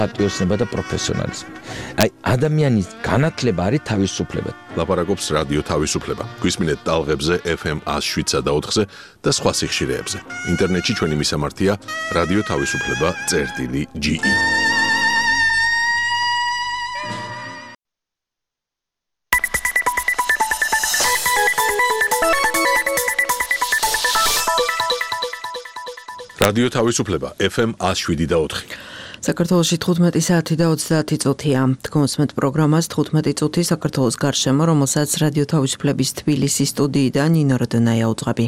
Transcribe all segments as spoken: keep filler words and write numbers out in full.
პატიოსნება და პროფესიონალიზმი. აი ადამიანის განათლება არის თავისუფლება. ლაპარაკობს რადიო თავისუფლება. გვისმინეთ ტალღებზე ეფ ემ one oh seven და ოთხზე და სხვა სიხშირეებზე. ინტერნეტში ჩვენი მისამართია რადიო თავისუფლება წერტილი ჯი ი. რადიო თავისუფლება ეფ ემ one oh seven და ოთხი. საქართველოში თხუთმეტი საათი და ოცდაათი წუთია. თქვენსმეთ პროგრამას თხუთმეტი წუთი საქართველოს გარშემო, რომელსაც რადიო თავისუფლების თბილისის სტუდიიდან ნინო როდონაია უძღვები.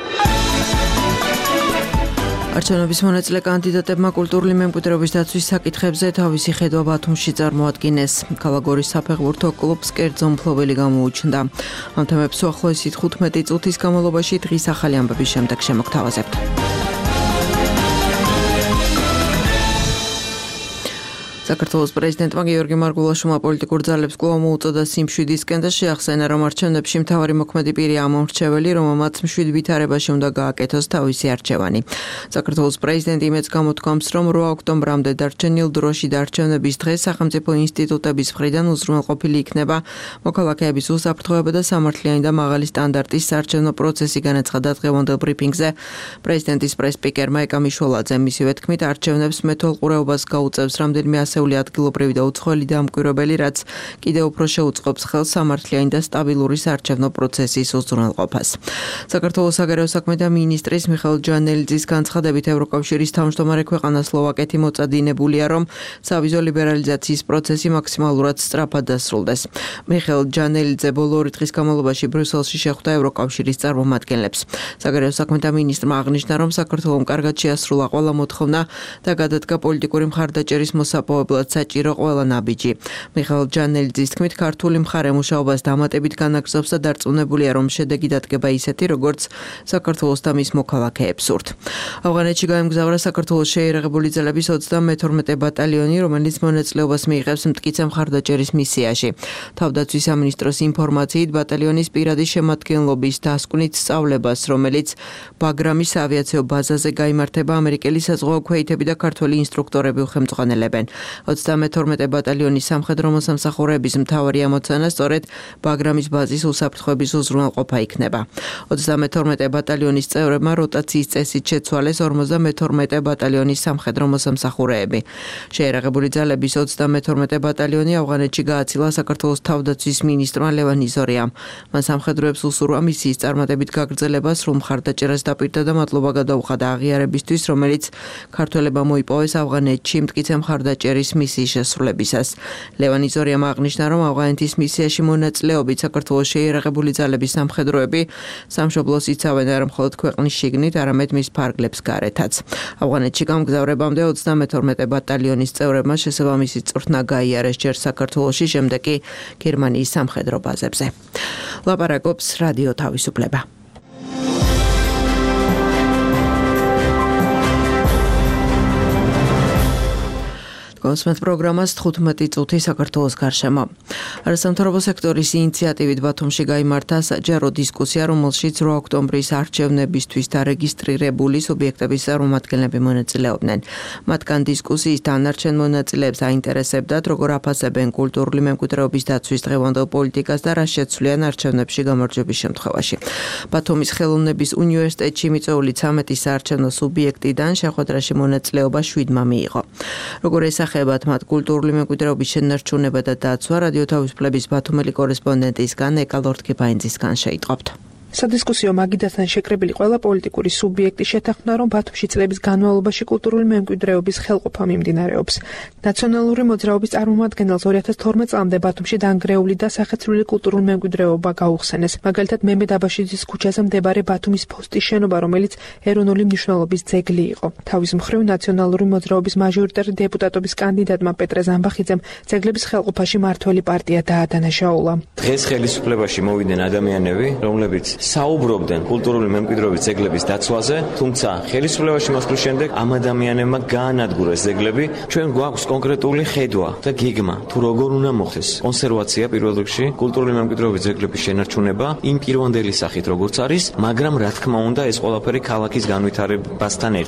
არჩევნების მონაწილე კანდიდატებმა კულტურული მემკვიდრეობის დაცვის საკითხებზე თავისი ხედვა ბათუმში წარმოადგინეს. ქალაქ გორის საფეხბურთო კლუბს კერძო მფლობელი გამოუჩნდა. ამ თემებს უახლოესი თხუთმეტი წუთის განმავლობაში დღის ახალი ამბების შემდეგ შემოგთავაზებთ. საქართველოს პრეზიდენტმა გიორგი მარგულაშვილმა პოლიტიკურ ძალებს კვლავ მოუწოდა სიმშვიდისკენ და შეახსენა, რომ არჩევნებში მთავარი მოქმედი პირი ამომრჩეველი, რომელმაც მშვიდ ვითარებაში უნდა გააკეთოს თავისი არჩევანი. საქართველოს პრეზიდენტი იმედს გამოთქვამს, რომ რვა ოქტომბრამდე დარჩენილ დროში და არჩევნების დღეს სახელმწიფო ინსტიტუტების მხრიდან უზრუნველყოფილი იქნება მოქალაქეების უსაფრთხოება და სამართლიანი და მაღალი სტანდარტის საარჩევნო პროცესი, განაცხადა დღევანდელ ბრიფინგზე პრეზიდენტის პრეს-სპიკერმა ეკა მიშველაძემ. მისივე თქმით, არჩევნებს მეთვალ ყურეობას გაუწევს რამდენიმე ასეული ადგილობრივი და უცხოელი დამკვირვებელი, რაც კიდევ უფრო შეუწყობს ხელს სამართლიანი და სტაბილური საარჩევნო პროცესის უზრუნველყოფას. საქართველოს საგარეო საქმეთა მინისტრის მიხეილ ჯანელიძის განცხადებით, ევროკავშირის თავმჯდომარე ქვეყანა სლოვაკეთი მოწადინებულია, რომ სავიზო ლიბერალიზაციის პროცესი მაქსიმალურად სწრაფად დასრულდეს. მიხეილ ჯანელიძე ბოლო ორი დღის განმავლობაში ბრიუსელში შეხვდა ევროკავშირის წარმომადგენლებს. საგარეო საქმეთა მინისტრმა აღნიშნა, რომ საქართველომ კარგად შეასრულა ყველა მოთხოვნა და გადადგა პოლიტიკური მხარდაჭერის მოსაპოვებლად საჭირო ყველა ნაბიჯი. მიხეილ ჯანელიძის თქმით, ქართული მხარე მუშაობას დამატებით განაგრძობს და დარწმუნებულია, რომ შედეგი დადგება ისეთი, როგორც საქართველოს და მის მოქალაქეებს სურთ. ავღანეთში გაემგზავრა საქართველოს შეიარაღებული ძალების ოცდამეთორმეტე ბატალიონი, რომელიც მონაწილეობას მიიღებს მტკიცე მხარდაჭერის მისიაში. თავდაცვის სამინისტროს ინფორმაციით, ბატალიონის პირადი შემადგენლობის დასკვნით სწავლებას, რომელიც ბაგრამის ავიაციო ბაზაზე გაიმართება, ამერიკელი საზღვაო ქვეითები და ქართველი ინსტრუქტორები უხელმძღვანელებენ. ოცდამეთორმეტე ბატალიონის სამხედრო მოსამსახურეების მთავარი ამოცანა სწორედ ბაგრამის ბაზის უსაფრთხოების უზრუნველყოფა იქნება. ოცდამეთორმეტე ბატალიონის წევრებმა როტაციის წესით შეცვალეს ორმოცდამეთორმეტე ბატალიონის სამხედრო მოსამსახურეები. შეიარაღებული ძალების ოცდამეთორმეტე ბატალიონი ავღანეთში გააცილა საქართველოს თავდაცვის მინისტრმა ლევან იზორიამ. მან სამხედროებს უსურვა მისიის წარმატებით გაგრძელება, სრულ მხარდაჭერას დაპირდა და მადლობა გადაუხადა აღიარებისთვის, რომელიც ქართველებმა მოიპოვეს ავღანეთში მტკიცე მხარდაჭერის მისიის შესრულებისას. ლევან იზორიამ აღნიშნა, რომ ავღანეთის მისიაში მონაწილეობით საქართველოს შეიარაღებული ძალების სამხედროები სამშობლოს იცავენ არა მხოლოდ ქვეყნის შიგნით, არამედ მის ფარგლებს გარეთაც. ავღანეთში გამგზავრებამდე ოცდამეთორმეტე ბატალიონის წევრებმა შესაბამისი წვრთნა გაიარეს ჯერ საქართველოში, შემდეგ კი გერმანიის სამხედრო ბაზებზე. ლაპარაკობს რადიო თავისუფლება. კონსმეთ პროგრამას თხუთმეტი წუთი საქართველოს გარშემო. არასამთავრობო სექტორის ინიციატივით ბათუმში გაიმართა საჯარო დისკუსია, რომელშიც რვა ოქტომბრის არჩევნებისთვის დარეგისტრირებული სუბიექტების წარმომადგენლები მონაწილეობდნენ. მათგან დისკუსიის დანარჩენ მონაწილეებს აინტერესებდათ, როგორ აფასებენ კულტურული მემკვიდრეობის დაცვის დღევანდელ პოლიტიკას და რა შეცვლიან არჩევნებში გამარჯვების შემთხვევაში. ბათუმის ხელოვნების უნივერსიტეტში მიწვეული ცამეტი საარჩევნო სუბიექტიდან შეხვედრაში მონაწილეობა შვიდმა მიიღო. როგორ ესახება ეხებათ მათ კულტურული მემკვიდრეობის შენარჩუნება და დაცვა, რადიო თავისუფლების ბათუმელი კორესპონდენტისგან ეკა ლორთქიფაინძისგან შეიტყობთ. სადისკუსიო მაგიდასთან შეკრებილი ყველა პოლიტიკური სუბიექტი შეთანხმდა, რომ ბათუმში წლების განმავლობაში კულტურული მემკვიდრეობის ხელყოფა მიმდინარეობს. ნაციონალური მოძრაობის წარმომადგენელს ორი ათას თორმეტ წლამდე ბათუმში დანგრეული და სახეცვლილი კულტურული მემკვიდრეობა გაუხსენეს. მაგალითად, მემედ აბაშიძის ქუჩაზე მდებარე ბათუმის ფოსტის შენობა, რომელიც ეროვნული მნიშვნელობის ძეგლი იყო. თავის მხრივ ნაციონალური მოძრაობის მაჟორიტარი დეპუტატობის კანდიდატმა პეტრე ზამბახიძემ ძეგლების ხელყოფაში მართველი პარტია დაადანაშაულა. დღეს ხელისუფლებაში მოვიდნენ ადამიანები, რომლებიც საუბრობდნენ კულტურული მემკვიდრეობის ძეგლების დაცვაზე, თუმცა ხელისუფლებაში მოსვლის შემდეგ ამ ადამიანებმა გაანადგურეს ძეგლები. ჩვენ გვაქვს კონკრეტული ხედვა და გეგმა, თუ როგორ უნდა მოხდეს კონსერვაცია პირველ რიგში, კულტურული მემკვიდრეობის ძეგლების შენარჩუნება იმ პირვანდელი სახით, როგორც არის, მაგრამ რა თქმა უნდა ეს ყველაფერი ქალაქის განვითარებასთან ერთად.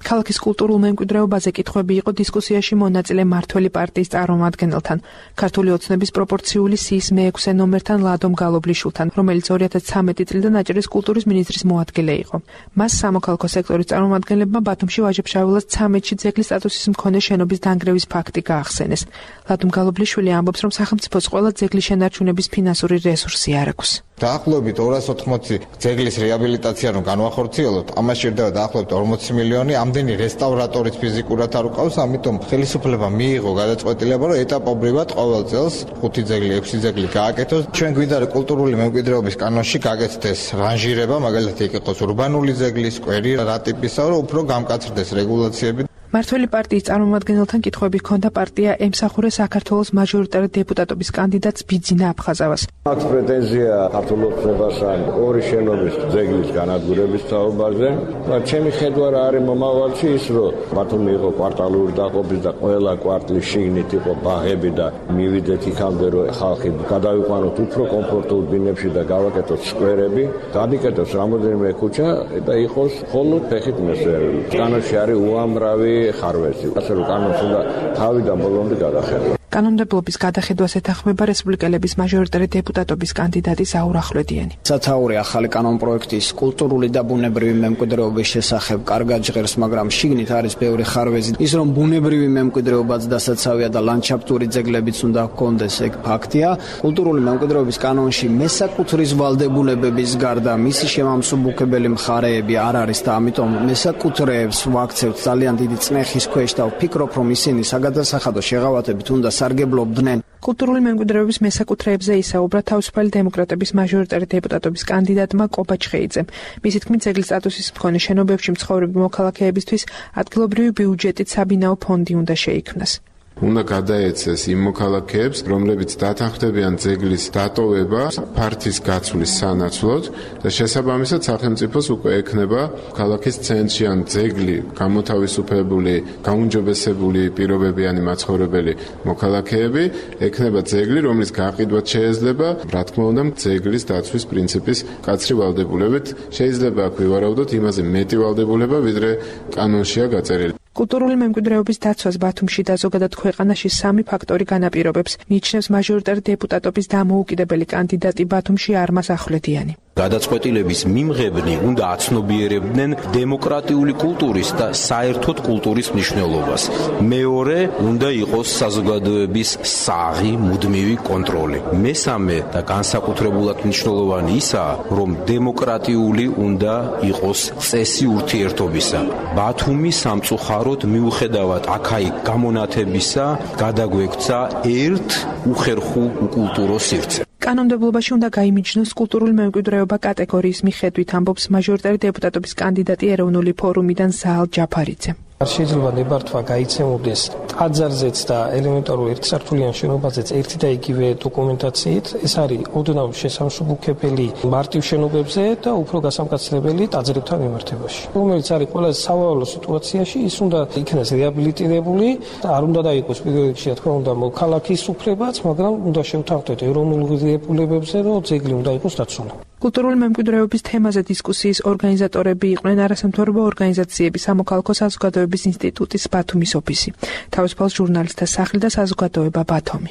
ქალაქის კულტურულ მემკვიდრეობაზე კითხვები იყო დისკუსიაში მონაწილე მმართველი პარტიის წარმომადგენელთან, ქართული ოცნების პროპორციული სიის მეექვსე ნომერთან ლადომ გალობლიშვილთან, რომელიც ორი ათას ცხრამეტი წლიდან აჭარის კულტურის მინისტრის მოადგილე იყო. მას სამოქალაქო სექტორის წარმომადგენლებმა ბათუმში ვაჟა-ფშაველას ცამეტში ძეგლის სტატუსის მქონე შენობის დანგრევის ფაქტი გაახსენეს. ლადომ გალობლიშვილი ამბობს, რომ სახელმწიფოს ყველა ძეგლის შენარჩუნების ფინანსური რესურსი არ აქვს. დაახლოებით ორას ოთხმოცი ძეგლის რეაბილიტაცია რომ განვახორციელოთ, ამას სჭირდება დაახლოებით ორმოცი მილიონი, ამდენი რესტავრატორიც ფიზიკურად არ უყავს, ამიტომ ხელისუფლება მიიღო გადაწყვეტილება, რომ ეტაპობრივად ყოველ წელს ხუთი ძეგლი, ექვსი ძეგლი გააკეთოს. ჩვენ გვინდა რომ კულტურული მემკვიდრეობის კანონში გაკეთდეს რანჟირება, მაგალითად იქ იყოს ურბანული ძეგლი, სკვერი, რა ტიპისა, რომ უფრო გამკაცრდეს რეგულაციები. მმართველი პარტიის წარმომადგენელთან კითხვები ჰქონდა პარტია ემსახურე საქართველოს მაჟორიტარი დეპუტატობის კანდიდატს ბიძინა აფხაზავას. აქვს პრეტენზია ქართულ ოცნებასთან ორი შენობის ძეგლის განადგურების საუბარზე. ჩემი ხედვა რა არის მომავალში ის, რომ ბათუმი იყო კვარტალური დაყოფის და ყველა კვარტლის შიგნით იყო ბაღები და მივიდეთ იქამდე, რომ ხალხი გადავიყვანოთ უფრო კომფორტულ ბინებში და გავაკეთოთ სკვერები, გადიკეთოს რამოდენიმე ქუჩა და იყოს მხოლოდ ფეხით მესვერები. კანონში არის უამრავი ხარვესი, ასე რომ კანონს უნდა თავიდან ბოლომდე გადახედოს. კანონმდებლობის გადახედვას ეთანხმება რესპუბლიკელების მაჟორიტარი დეპუტატობის კანდიდატი ზაურ ახვლედიანი. სათაური ახალი კანონპროექტის კულტურული და ბუნებრივი მემკვიდრეობის შესახებ კარგად ჟღერს, მაგრამ შიგნით არის ბევრი ხარვეზი. ის რომ ბუნებრივი მემკვიდრეობაც დასაცავია და ლანდშაფტური ძეგლებიც უნდა ჰქონდეს, ეგ ფაქტია. კულტურული მემკვიდრეობის კანონში მესაკუთრის ვალდებულებების გარდა მისი შემამსუბუქებელი მხარეები არ არის და ამიტომ მესაკუთრეებს ვაქცევთ ძალიან დიდი წნეხის ქვეშ და ვფიქრობ, რომ ისინი საგადასახადო შეღავათებით უნდა სარგებლობდნენ. კულტურული მემკვიდრეობის მესაკუთრეებზე ისაუბრა თავისუფალი დემოკრატების მაჟორიტარი დეპუტატობის კანდიდატმა კობა ჩხეიძემ. მისი თქმით, ძეგლის სტატუსის მქონე შენობებში მცხოვრები მოქალაქეებისთვის ადგილობრივი ბიუჯეტით საბინაო ფონდი უნდა შეიქმნას. უნდა გადაეცეს იმ მოქალაქეებს, რომლებიც დათანხმდებიან ძეგლის დატოვება ფართის გაცვლის სანაცვლოდ და შესაბამისად სახელმწიფოს უკვე ექნება ქალაქის ცენტრში ან ძეგლი გამოთავისუფლებული, გაუმჯობესებული პირობებიანი მაცხოვრებელი მოქალაქეები, ექნება ძეგლი, რომლის გაყიდვაც შეიძლება, რა თქმა უნდა, ძეგლის დაცვის პრინციპის კაცრი ვალდებულებით. შეიძლება აქ ვივარაუდოთ იმაზე მეტი ვალდებულება, ვიდრე კანონშია გაწერილი. კულტურული მემკვიდრეობის დაცვას ბათუმში და ზოგადად ქვეყანაში სამი ფაქტორი განაპირობებს, მიიჩნევს მაჟორიტარი დეპუტატობის დამოუკიდებელი კანდიდატი ბათუმში არმაზ ახვლედიანი. გადაწყვეტილების მიმღებნი უნდა აცნობიერებდნენ დემოკრატიული კულტურის და საერთოდ კულტურის მნიშვნელობას. მეორე უნდა იყოს საზოგადოების საღი მუდმივი კონტროლი. მესამე და განსაკუთრებულად მნიშვნელოვანი ისაა, რომ დემოკრატიული უნდა იყოს წესი ურთიერთობისა. ბათუმი სამწუხაროდ მიუხედავად აქა-იქ გამონათებისა გადაგვექცა ერთ უხერხულ უკულტურო სივრცე. კანონმდებლობაში უნდა გაიმიჯნოს კულტურული მემკვიდრეობა კატეგორიის მიხედვით, ამბობს მაჟორიტარი დეპუტატობის კანდიდატი ეროვნული ფორუმიდან ზაალ ჯაფარიძე. შეიძლება ნებართვა გაიცემოდეს ტაძარზეც და ელემენტარულ ერთსართულიან შენობაზეც ერთი და იგივე დოკუმენტაციით. ეს არის ოდნავ შესამსუბუქებელი მარტივ შენობებზე და უფრო გასამკაცრებელი ტაძრებთან მიმართებაში. რომელიც არის ყველაზე სავალალო სიტუაციაში, ის უნდა იქნას რეაბილიტირებული, არ უნდა დაიყოს პირველ რიგში, რა თქმა უნდა, მოქალაქის უფლებაც, მაგრამ უნდა შევთანხმდეთ ეროვნულ ღირებულებებზე, რომ ძეგლი უნდა იყოს დაცული. კულტურული მემკვიდრეობის თემაზე დისკუსიის ორგანიზატორები იყვნენ არასამთავრობო ორგანიზაციების სამოქალაქო საზოგადოების ინსტიტუტის ბათუმის ოფისი, თავისუფალ ჟურნალისტთა სახლი და საზოგადოება ბათუმი.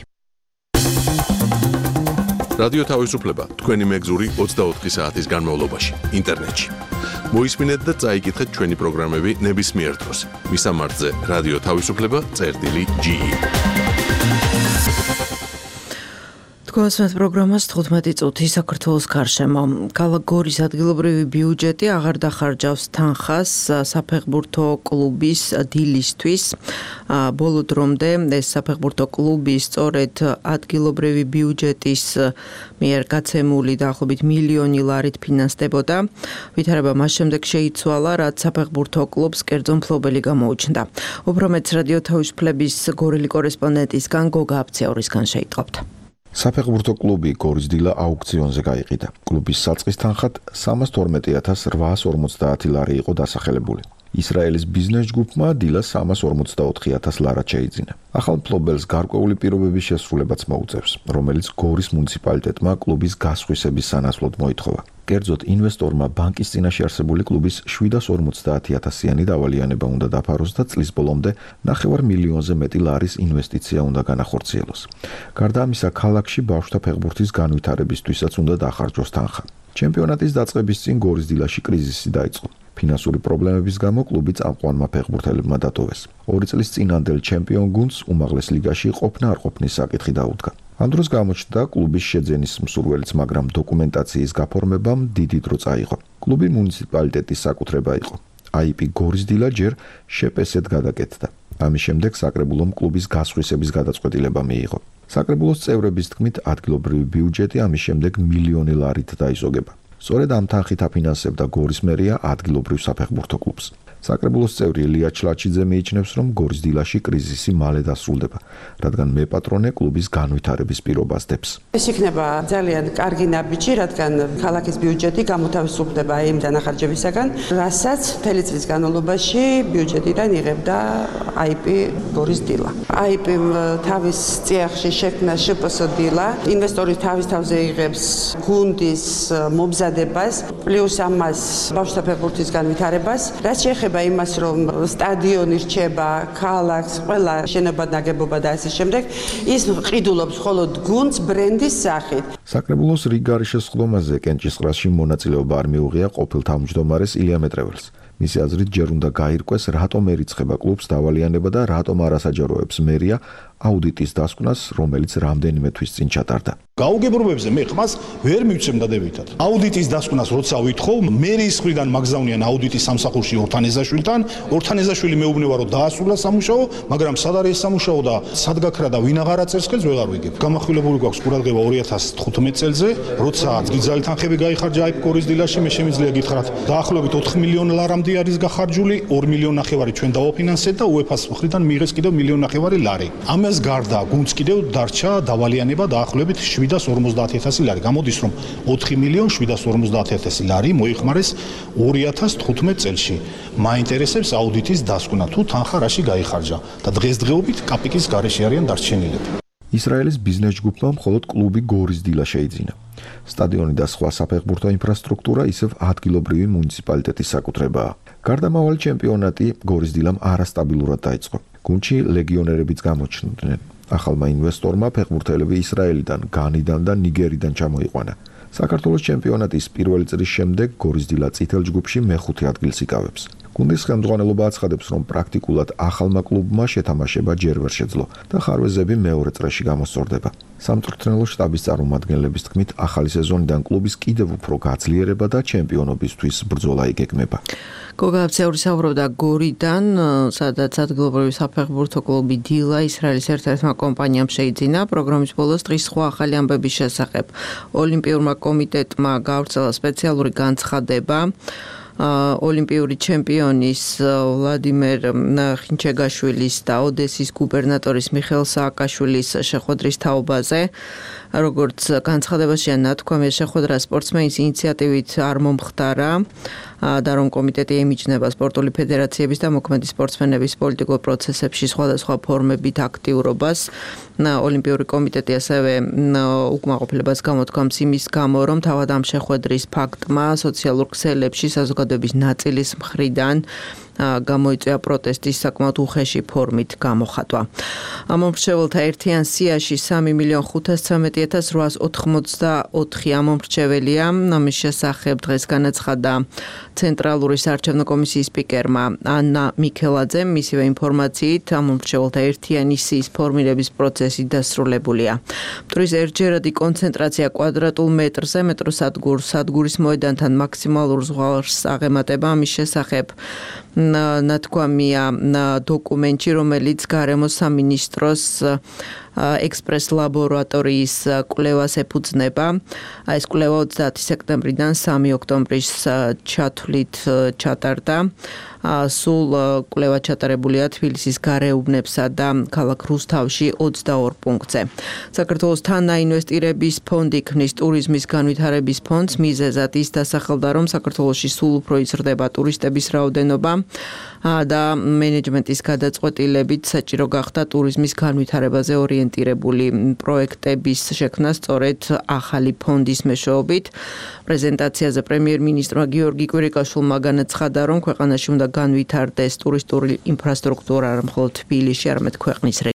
რადიო თავისუფლება თქვენი მეგზური ოცდაოთხი საათის განმავლობაში ინტერნეტში. მოისმინეთ და წაიკითხეთ ჩვენი პროგრამები ნებისმიერ დროს. მისამართზე რადიო თავისუფლება წერტილი ჯი. თქვენს პროგრამას თხუთმეტი წუთი საქართველოს გარშემო. ქალაქ გორის ადგილობრივი ბიუჯეტი აღარ დახარჯავს თანხას საფეხბურთო კლუბის დილისთვის. ბოლო დრომდე ეს საფეხბურთო კლუბი სწორედ ადგილობრივი ბიუჯეტის მიერ გაცემული დაახლოებით მილიონი ლარით ფინანსდებოდა. ვითარება მას შემდეგ შეიცვალა, რაც საფეხბურთო კლუბს კერძო მფლობელი გამოუჩნდა. უფრო მეც რადიო თავისუფლების გორელი კორესპონდენტისგან გოგა აფციაურისგან შეიტყობთ. საფეხბურთო კლუბი გორის დილა აუქციონზე გაიყიდა. კლუბის საწყის თანხად სამას თორმეტი ათას რვაას ორმოცდაათი ლარი იყო დასახელებული. ისრაელის ბიზნეს ჯგუფმა დილას სამას ორმოცდაოთხი ათას ლარად შეიძინა. ახალ მფლობელს გარკვეული პირობების შესრულებაც მოუწევს, რომელიც გორის მუნიციპალიტეტმა კლუბის გასხვისების სანაცვლოდ მოითხოვა. კერძოდ, ინვესტორმა ბანკის წინაშე არსებული კლუბის შვიდას ორმოცდაათი ათასიანი დავალიანება უნდა დაფაროს და წლის ბოლომდე ნახევარ მილიონზე მეტი ლარის ინვესტიცია უნდა განახორციელოს. გარდა ამისა, ქალაქში ბავშვთა ფეხბურთის განვითარებისთვისაც უნდა დახარჯოს თანხა. ჩემპიონატის დაწყების წინ გორის დილაში კრიზისი დაიწყო. ფინანსური პრობლემების გამო კლუბი წამყვანმა ფეხბურთელებმა დატოვეს. ორი წლის წინანდელ ჩემპიონ გუნდს უმაღლეს ლიგაში ყოფნა არ ყოფნის საკითხი დაუდგა. ამ დროს გამოჩნდა კლუბის შეძენის მსურველიც, მაგრამ დოკუმენტაციის გაფორმებამ დიდი დრო წაიღო. კლუბი მუნიციპალიტეტის საკუთრება იყო. აი პი გორის დილა ჯერ შეპესეთ გადაკეთდა. ამის შემდეგ საკრებულომ კლუბის გასხვისების გადაწყვეტილება მიიღო. საკრებულოს წევრების თქმით, ადგილობრივი ბიუჯეტი ამის შემდეგ მილიონი ლარით დაიზოგება. სწორედ ამ თანხით აფინანსებდა გორის მერია ადგილობრივ საფეხბურთო კლუბს. საკრებულოს წევრი ელია ჩლაჩიძე მიიჩნევს, რომ გორის დილაში კრიზისი მალე დასრულდება, რადგან მეპატრონე კლუბის განვითარების პირობას დებს. ეს იქნება ძალიან კარგი ნაბიჯი, რადგან ქალაქის ბიუჯეტი გამოთავისუფლდება იმ დანახარჯებისაგან, რასაც მთელი წლის განმავლობაში ბიუჯეტიდან იღებდა აი პი გორის დილა. აი პი-მ თავის წიაღში შექმნა შე პე ეს დილა, ინვესტორი თავის თავზე იღებს გუნდის მომზადებას, პლუს ამას ბავშვთა ფეხბურთის განვითარებას, რაც შეეხება იმას, რომ სტადიონი რჩება, ქალაქს, ყველა შენობა ნაგებობა და ასე შემდეგ, ის ყიდულობს მხოლოდ გუნდს ბრენდის სახით. საკრებულოს რიგ გარშესხდომაზე კენჭისყრაში მონაწილეობა არ მიუღია ყოფილ თავმჯდომარეს ილია მეტრეველს. მისი აზრით, ჯერ უნდა გაირკვეს, რატომ ერიცხება კლუბს დავალიანება და რატომ არასაჯაროებს მერია აუდიტის დასკვნას, რომელიც რამდენიმე თვის წინ ჩატარდა. გაუგებრობებზე მე ხმას ვერ მივცემ დადებითად. აუდიტის დასკვნას როცა ვითხოვ, მერიის მხრიდან მაგზავნიან აუდიტის სამსახურში ორთანეზაშვილთან, ორთანეზაშვილი მეუბნება რომ დაასრულა სამუშაო, მაგრამ სად არის ეს სამუშაო და სად გაქრა და ვინ აღარ აწერს ხელს ვეღარ ვიგებ. გამახვილებული გვაქვს ყურადღება ორი ათას თხუთმეტ წელზე, როცა ძალი თანხები გაიხარჯა აი პი გორის დილაში, მე შემიძლია გითხრათ, დაახლოებით ოთხ მილიონ ლარამდე არის გახარჯული, ორი მილიონ ნახევარი ჩვენ დავაფინანსეთ და უეფას მხრიდან მიიღეს კიდევ მილიონ ნახევარი ლარი. ამას გარდა გუნდს კიდევ დარჩა დავალიანება დაახლოებით შვიდას ორმოცდაათი ათასი ლარი. გამოდის რომ ოთხი მილიონ შვიდას ორმოცდაათი ათასი ლარი მოიხმარეს ორი ათას თხუთმეტ წელში. მაინტერესებს აუდიტის დასკვნა, თუ თანხა რაში გაიხარჯა და დღესდღეობით კაპიკის გარეშე არიან დარჩენილები. ისრაელის ბიზნეს ჯგუფმა მხოლოდ კლუბი გორის დილა შეიძინა. სტადიონი და სხვა საფეხბურთო ინფრასტრუქტურა ისევ ადგილობრივი მუნიციპალიტეტის საკუთრებაა. გარდამავალი ჩემპიონატი გორის დილამ არასტაბილურად დაიწყო. გუნდში ლეგიონერებიც გამოჩნდნენ. ახალმა ინვესტორმა ფეხბურთელები ისრაელიდან, განიდან და ნიგერიდან ჩამოიყვანა. საქართველოს ჩემპიონატის პირველი წრის შემდეგ გორის დილა წითელ ჯგუფში მეხუთე ადგილს იკავებს. გუნდის ხელმძღვანელობა აცხადებს, რომ პრაქტიკულად ახალმა კლუბმა შეთამაშება ჯერ ვერ შეძლო და ხარვეზები მეორე წრეში გამოსწორდება. სამწვრთნელო შტაბის წარმომადგენლების თქმით, ახალი სეზონიდან კლუბის კიდევ უფრო გაძლიერება და ჩემპიონობისთვის ბრძოლა იგეგმება. გოგა აბცეული საუბრობდა გორიდან, სადაც ადგილობრივი საფეხბურთო კლუბი დილა ისრაელის ერთ-ერთმა კომპანიამ შეიძინა. პროგრამის ბოლოს დღის სხვა ახალი ამბების შესახებ ოლიმპიურმა კომიტეტმა გავრცელა სპეციალური განცხადება. ოლიმპიური ჩემპიონის ვლადიმერ ხინჩეგაშვილის და ოდესის გუბერნატორის მიხეილ სააკაშვილის შეხვედრის თაობაზე. როგორც განცხადებაშია ნათქვამი, შეხვედრა სპორტსმენის ინიციატივით არ მომხდარა და რომ კომიტეტი ემიჯნება სპორტული ფედერაციების და მოქმედი სპორტსმენების პოლიტიკურ პროცესებში სხვადასხვა ფორმებით აქტიურობას. ოლიმპიური კომიტეტი ასევე უკმაყოფილებას გამოთქვამს იმის გამო, რომ თავად ამ შეხვედრის ფაქტმა სოციალურ ქსელებში საზოგადოების ნაწილის მხრიდან გამოიწვია პროტესტის საკმაოდ უხეში ფორმით გამოხატვა. ამომრჩეველთა ერთიან სიაში სამი მილიონ ხუთას ცხრამეტი ათას რვაას ოთხმოცდაოთხი ამომრჩეველია. ამის შესახებ დღეს განაცხადა ცენტრალური საარჩევნო კომისიის სპიკერმა ანა მიქელაძემ. მისივე ინფორმაციით, ამომრჩეველთა ერთიანი სიის ფორმირების პროცესი დასრულებულია. მტრის ერთჯერადი კონცენტრაცია კვადრატულ მეტრზე მეტროსადგურ სადგურის მოედანთან მაქსიმალურ ზღვარს აღემატება. ამის შესახებ ნათქვამია დოკუმენტში, რომელიც გარემო სამინისტროს ექსპრეს ლაბორატორიის კვლევას ეფუძნება. ეს კვლევა ოცდაათი სექტემბრიდან სამი ოქტომბრის ჩათვლით ჩატარდა. სულ კვლევა ჩატარებულია თბილისის გარეუბნებსა და ქალაქ რუსთავში ოცდაორ პუნქტზე. საქართველოს თანაინვესტირების ფონდი ქმნის ტურიზმის განვითარების ფონდს, მიზეზად ის დასახელდა, რომ საქართველოში სულ უფრო იზრდება ტურისტების რაოდენობა და მენეჯმენტის გადაწყვეტილებით საჭირო გახდა ტურიზმის განვითარებაზე ორიენტირებული პროექტების შექმნა სწორედ ახალი ფონდის მეშვეობით. პრეზენტაციაზე პრემიერ-მინისტრმა გიორგი კვირიკაშვილმა განაცხადა, რომ ქვეყანაში უნდა განვითარდეს ტურისტული ინფრასტრუქტურა არა მხოლოდ თბილისში, არამედ ქვეყნის